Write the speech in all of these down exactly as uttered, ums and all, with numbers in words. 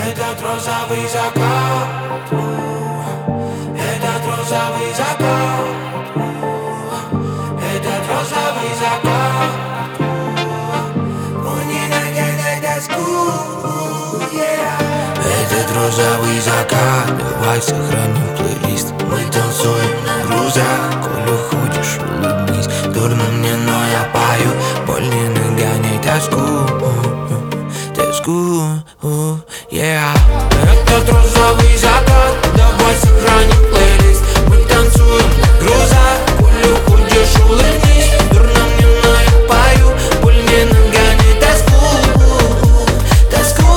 Этот розовый закат, этот розовый закат, этот розовый закат. Он не наденет доску, этот розовый закат. Давай сохраним плейлист. Мы танцуем на грузах. Коли хочешь, улыбнись. Дурно мне, но я пою. Больно нагоняй тоску, тоску, yeah. Этот розовый закат. Давай сохраним плейлист. Мы танцуем на грузах. Коли хочешь, улыбнись. Дурно мне, но я пою. Больно нагоняй тоску, тоску,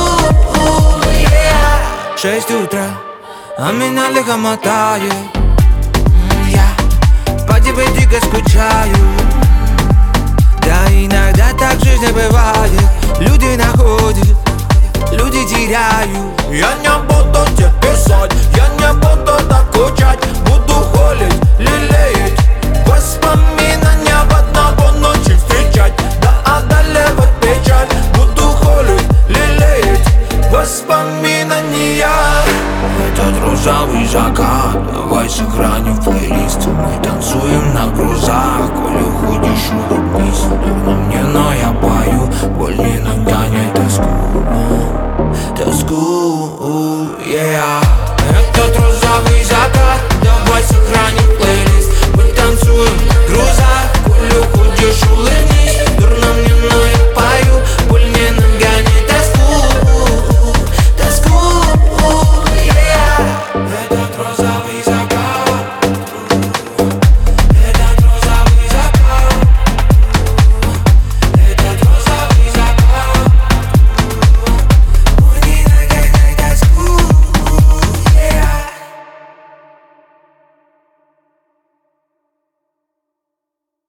yeah. Шесть утра, а меня лихо мотает. Я по тебе дико скучаю. Да иногда так в жизни бывает. Люди находят, люди теряют. Я не буду тебе писать, я не буду докучать. Буду холить, лелеять воспоминания в одного ночи встречать. Да одолевать печаль. Буду холить, лелеять воспоминания. Этот розовый закат. Давай сохраним плейлист. Мы танцуем на грузах. Коли ходишь, улыбнись. Дурно мне, но я пою. Боль не нагоняй тоску, тоску, yeah.